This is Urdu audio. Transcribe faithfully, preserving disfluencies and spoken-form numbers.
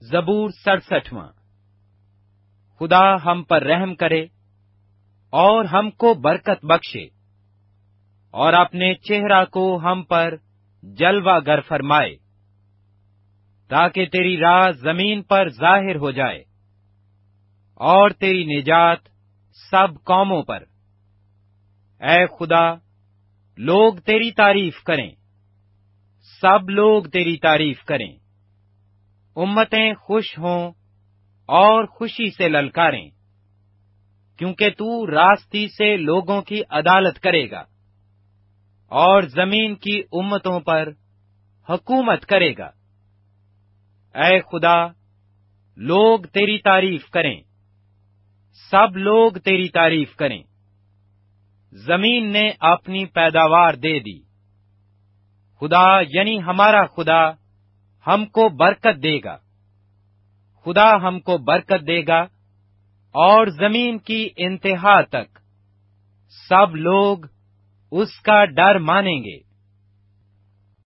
زبور سڑسٹھواں۔ خدا ہم پر رحم کرے اور ہم کو برکت بخشے، اور اپنے چہرہ کو ہم پر جلوہ گر فرمائے، تاکہ تیری راہ زمین پر ظاہر ہو جائے اور تیری نجات سب قوموں پر۔ اے خدا، لوگ تیری تعریف کریں، سب لوگ تیری تعریف کریں، امتیں خوش ہوں اور خوشی سے للکاریں، کیونکہ تو راستی سے لوگوں کی عدالت کرے گا اور زمین کی امتوں پر حکومت کرے گا۔ اے خدا، لوگ تیری تعریف کریں، سب لوگ تیری تعریف کریں، زمین نے اپنی پیداوار دے دی۔ خدا یعنی ہمارا خدا ہم کو برکت دے گا، خدا ہم کو برکت دے گا، اور زمین کی انتہا تک سب لوگ اس کا ڈر مانیں گے۔